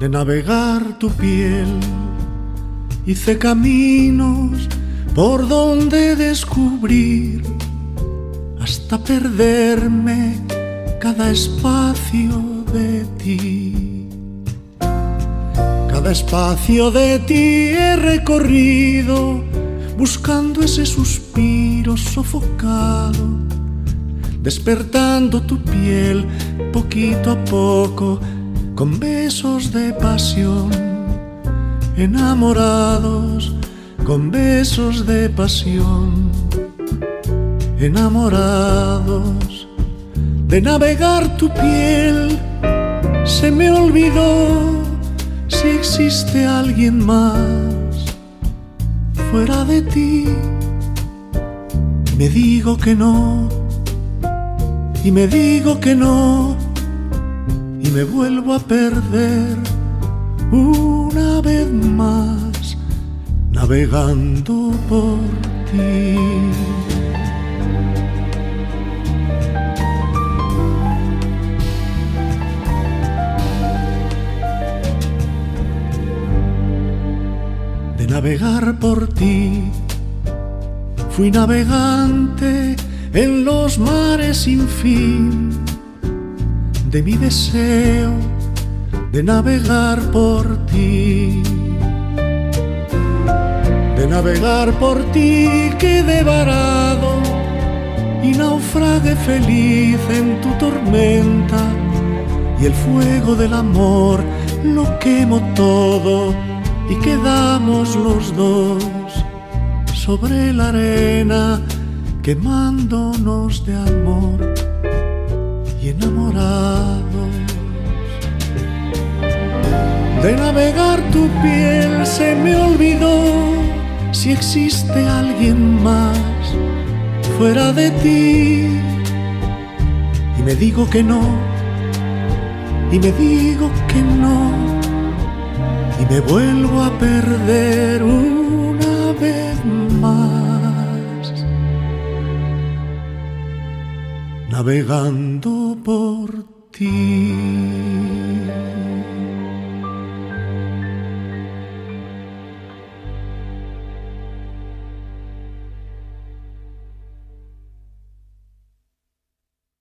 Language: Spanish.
de navegar tu piel. Hice caminos por donde descubrir, hasta perderme cada espacio de ti. Cada espacio de ti he recorrido, buscando ese suspiro sofocado, despertando tu piel poquito a poco, con besos de pasión, enamorados con besos de pasión, enamorados de navegar tu piel. Se me olvidó si existe alguien más fuera de ti. Me digo que no, y me digo que no, y me vuelvo a perder una vez más, navegando por ti. De navegar por ti, fui navegante en los mares sin fin de mi deseo de navegar por ti. De navegar por ti quedé varado y naufragué feliz en tu tormenta, y el fuego del amor lo quemó todo, y quedamos los dos sobre la arena, quemándonos de amor y enamorados. De navegar tu piel se me olvidó si existe alguien más fuera de ti. Y me digo que no, y me digo que no, y me vuelvo a perder una vez más, navegando por ti.